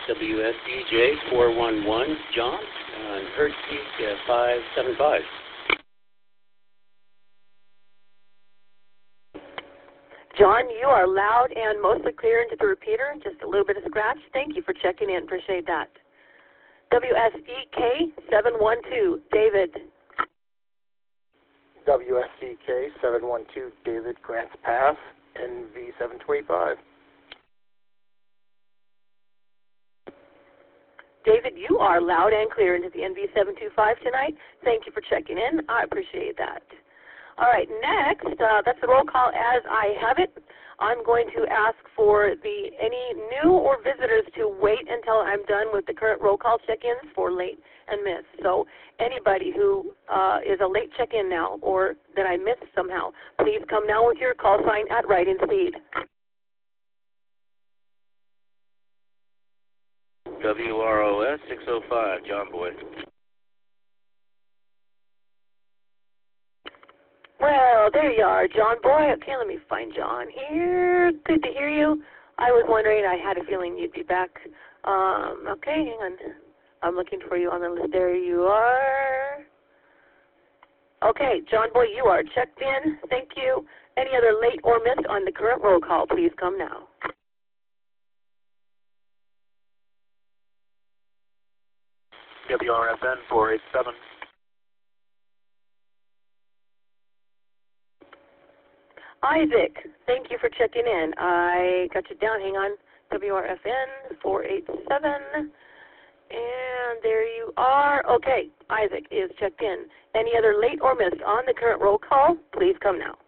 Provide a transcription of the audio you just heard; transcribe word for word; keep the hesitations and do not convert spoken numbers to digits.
W S D J four one one, John, on Earthpeak uh, five seven five. John, you are loud and mostly clear into the repeater. Just a little bit of scratch. Thank you for checking in. Appreciate that. W S E K seven one two, David. W S E K seven one two, David, Grants Pass, N V seven twenty-five. David, you are loud and clear into the N V seven two five tonight. Thank you for checking in. I appreciate that. All right, next, uh, that's the roll call as I have it. I'm going to ask for the any new or visitors to wait until I'm done with the current roll call check-ins for late and missed. So anybody who uh, is a late check-in now or that I missed somehow, please come now with your call sign at writing speed. W R O S six oh five, John Boy. Well, there you are, John Boy. Okay, let me find John here. Good to hear you. I was wondering, I had a feeling you'd be back. Um, okay, hang on. I'm looking for you on the list. There you are. Okay, John Boy, you are checked in. Thank you. Any other late or missed on the current roll call, please come now. W R F N four eight seven. Isaac, thank you for checking in. I got you down. Hang on. W R F N four eight seven. And there you are. Okay, Isaac is checked in. Any other late or missed on the current roll call, please come now.